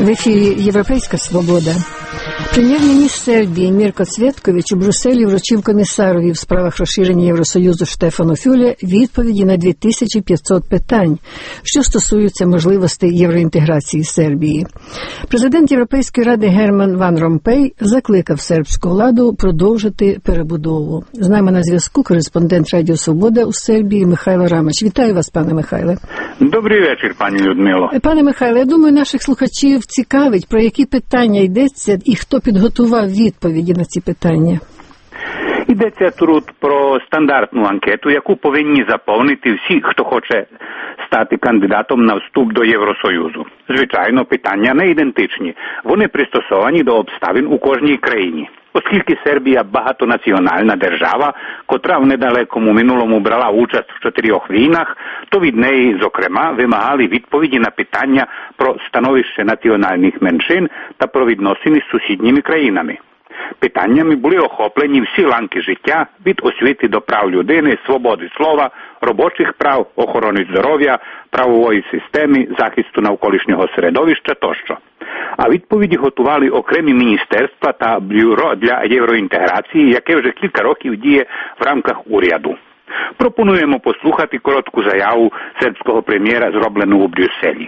В ефірі «Європейська свобода». Прем'єр-міністр Сербії Мірко Цвєткович у Брюсселі вручив комісарові в справах розширення Євросоюзу Штефану Фюле відповіді на 2500 питань, що стосуються можливостей євроінтеграції Сербії. Президент Європейської ради Герман Ван Ромпей закликав сербську владу продовжити перебудову. З нами на зв'язку кореспондент Радіо Свобода у Сербії Михайло Рамач. Вітаю вас, пане Михайле. Добрий вечір, пані Людмило. Пане Михайле, я думаю, наших слухачів цікавить, про які питання йдеться і хто підготував відповіді на ці питання. Йдеться тут про стандартну анкету, яку повинні заповнити всі, хто хоче стати кандидатом на вступ до Євросоюзу. Звичайно, питання не ідентичні. Вони пристосовані до обставин у кожній країні. Оскільки Сербія багатонаціональна держава, котра в недалекому минулому брала участь в 4 війнах, то від неї, зокрема, вимагали відповіді на питання про становище національних меншин та про відносини з сусідніми країнами. Питаннями були охоплені всі ланки життя, від освіти до прав людини, свободи слова, робочих прав, охорони здоров'я, правової системи, захисту навколишнього середовища тощо. А відповіді готували окремі міністерства та бюро для євроінтеграції, яке вже кілька років діє в рамках уряду. Пропонуємо послухати коротку заяву сербського прем'єра, зроблену у Брюсселі.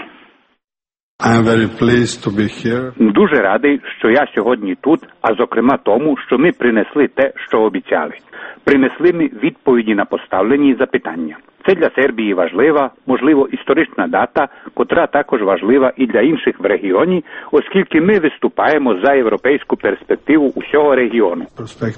Дуже радий, що я сьогодні тут, а зокрема тому, що ми принесли те, що обіцяли. Принесли ми відповіді на поставлені запитання. Це для Сербії важлива, можливо, історична дата, котра також важлива і для інших в регіоні, оскільки ми виступаємо за європейську перспективу усього регіону.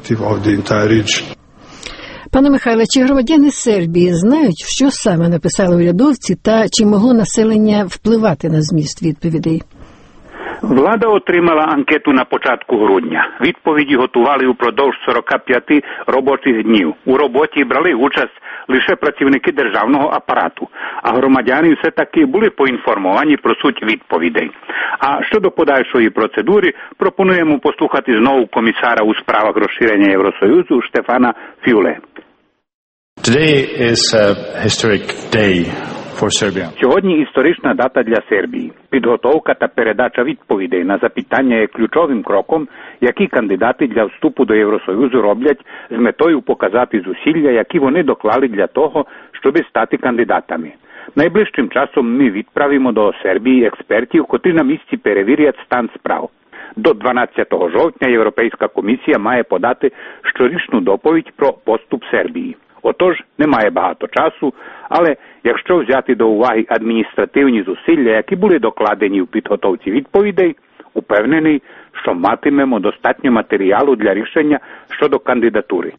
Пане Михайле, чи громадяни Сербії знають, що саме написали урядовці та чи могло населення впливати на зміст відповідей? Влада отримала анкету на початку грудня. Відповіді готували упродовж 45 робочих днів. У роботі брали участь лише працівники державного апарату, а громадяни все-таки були поінформовані про суть відповідей. А щодо подальшої процедури, пропонуємо послухати знову комісара у справах розширення Євросоюзу Штефана Фюле. Сьогодні історична дата для Сербії. Підготовка та передача відповідей на запитання є ключовим кроком, які кандидати для вступу до Євросоюзу роблять з метою показати зусилля, які вони доклали для того, щоб стати кандидатами. Найближчим часом ми відправимо до Сербії експертів, котрі на місці перевірять стан справ. До 12 жовтня Європейська комісія має подати щорічну доповідь про поступ Сербії. Отож, немає багато часу, але якщо взяти до уваги адміністративні зусилля, які були докладені в підготовці відповідей, упевнений, що матимемо достатньо матеріалу для рішення щодо кандидатури.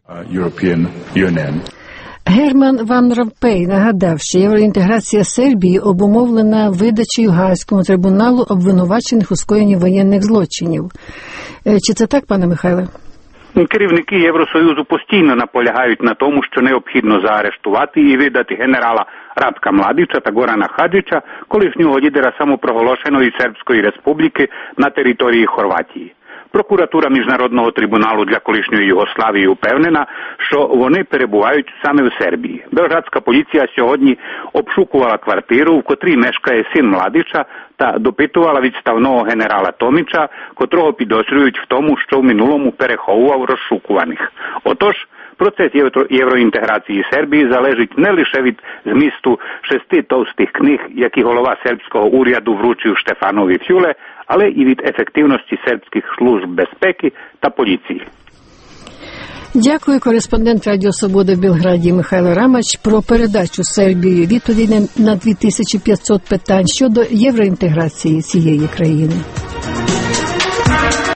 Герман Ван Ромпей нагадав, що євроінтеграція Сербії обумовлена видачею Гаазькому трибуналу обвинувачених у скоєнні воєнних злочинів. Чи це так, пане Михайле? Керівники Євросоюзу постійно наполягають на тому, що необхідно заарештувати і видати генерала Радка Младича та Горана Хаджича, колишнього лідера самопроголошеної Сербської республіки на території Хорватії. Прокуратура Міжнародного трибуналу для колишньої Югославії упевнена, що вони перебувають саме в Сербії. Белградська поліція сьогодні обшукувала квартиру, в котрій мешкає син Младича, та допитувала відставного генерала Томіча, котрого підозрюють в тому, що в минулому переховував розшукуваних. Отож, процес євроінтеграції Сербії залежить не лише від змісту 6 товстих книг, які голова сербського уряду вручив Штефанові Фюле, але і від ефективності сербських служб безпеки та поліції. Дякую, кореспондент Радіо Свобода в Белграді Михайло Рамач про передачу Сербії відповідей на 2500 питань щодо євроінтеграції цієї країни.